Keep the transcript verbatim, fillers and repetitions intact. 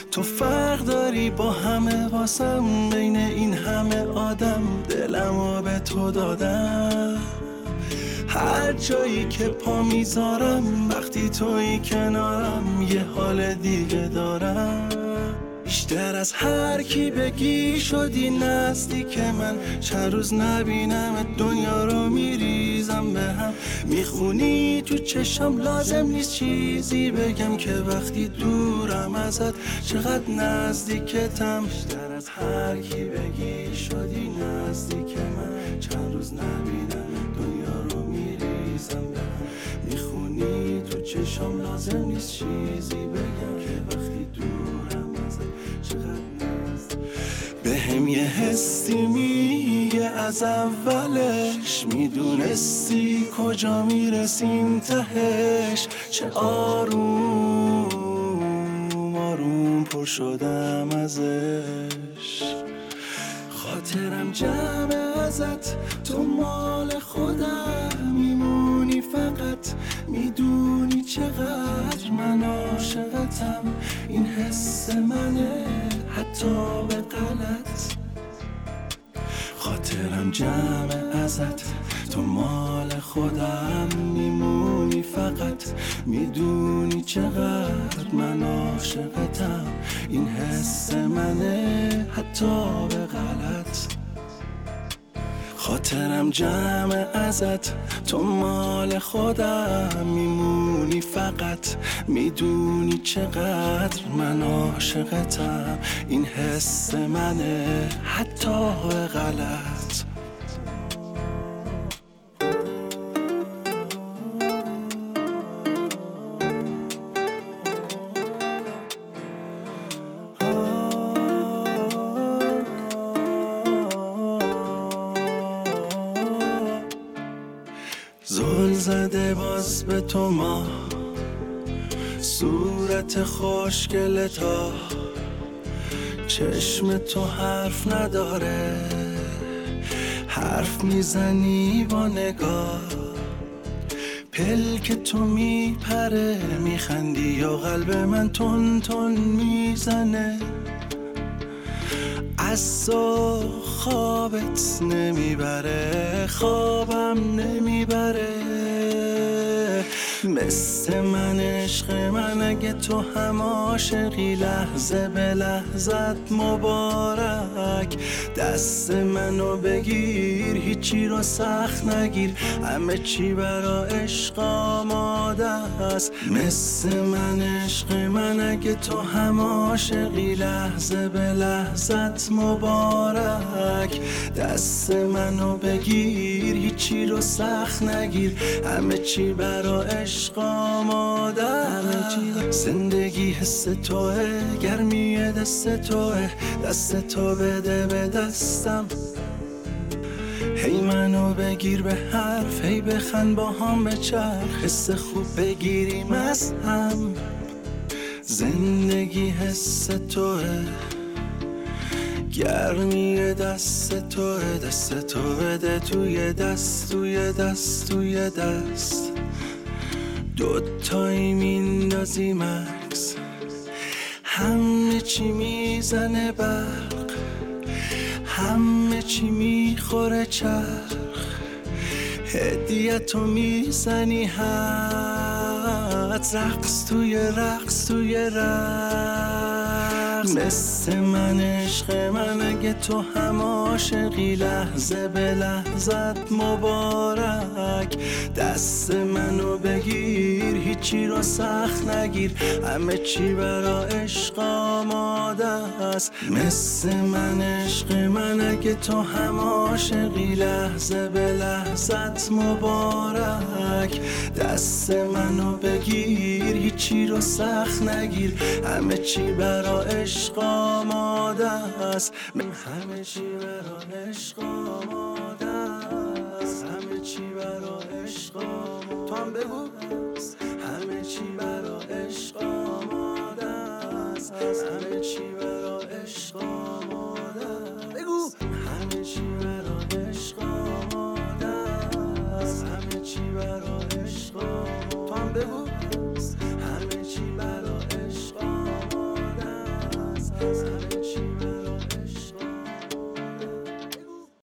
تو فرق داری با همه واسم، بین این همه آدم دلمو به تو دادم. هر جایی که پا میذارم وقتی توی کنارم یه حال دیگه دارم. بیشتر از هر کی بگی شدی نزدیک من، چند روز نبینم دنیا رو میریزم به هم. میخونی تو چشم لازم نیست چیزی بگم که وقتی دورم ازت چقدر نزدیکتم. بیشتر از هر کی بگی شدی نزدیک من، چند روز نبینم دنیا رو میریزم به هم. میخونی تو چشم لازم نیست چیزی بگم که وقتی دورم به هم یه حسی میگه از اولش، میدونستی کجا میرسیم تهش. چه آروم آروم پر شدم ازش. خاطرم جمع ازت، تو مال خودم میمونی فقط. میدونی چقدر من عاشقتم، این حس منه حتی به غلط. خاطرم جمع ازت، تو مال خودم میمونی فقط. میدونی چقدر من عاشقتم، این حس منه حتی به غلط. خاطرم جمع ازت، تو مال خودم میمونی فقط. میدونی چقدر من عاشقتم، این حس منه حتی به غلط. زل زده باز به تو ما، صورت خوشگل تا. چشم تو حرف نداره، حرف میزنی با نگاه. پلک تو میپره میخندی یا قلب من تون تون میزنه. از تو خوابت نمیبره، خوابم نمیبره. مثل من عشق من اگه تو هم عاشقی، لحظه به لحظت مبارک. دست منو بگیر هیچی رو سخت نگیر، همه چی برا عشق آماده است. مثل من عشق من اگه تو هم عاشقی، لحظه به لحظت مبارک. دست منو بگیر هیچی رو سخت نگیر، همه چی برا عشق آماده است. زندگی حس توه، گرمی دست توه. دست تو بده به دستم، هی منو بگیر به حرف، هی بخند با هم بچرخ. حس خوب بگیریم از هم. زندگی حس توه، گرمی دست توه. دست تو بده توی دست، توی دست، توی دست. دوتایی میندازی مکس، همه چی میزنه برق، همه چی میخوره چرخ. هدیتو میزنی حد، رقص توی رقص توی رقص. مثل من عشق من اگه تو هم عاشقی، لحظه به لحظت مبارک. دست منو بگیر هیچی رو سخت نگیر، همه چی برا عشق آماده است. مثل من عشق من اگه تو هم عاشقی، لحظه به لحظت مبارک. دست منو بگیر هیچی رو سخت نگیر، همه چی برا عشق آماده است. همه چی برا عشق آماده است، همه چی برا عشق آماده است. تو هم بگو همه چی برا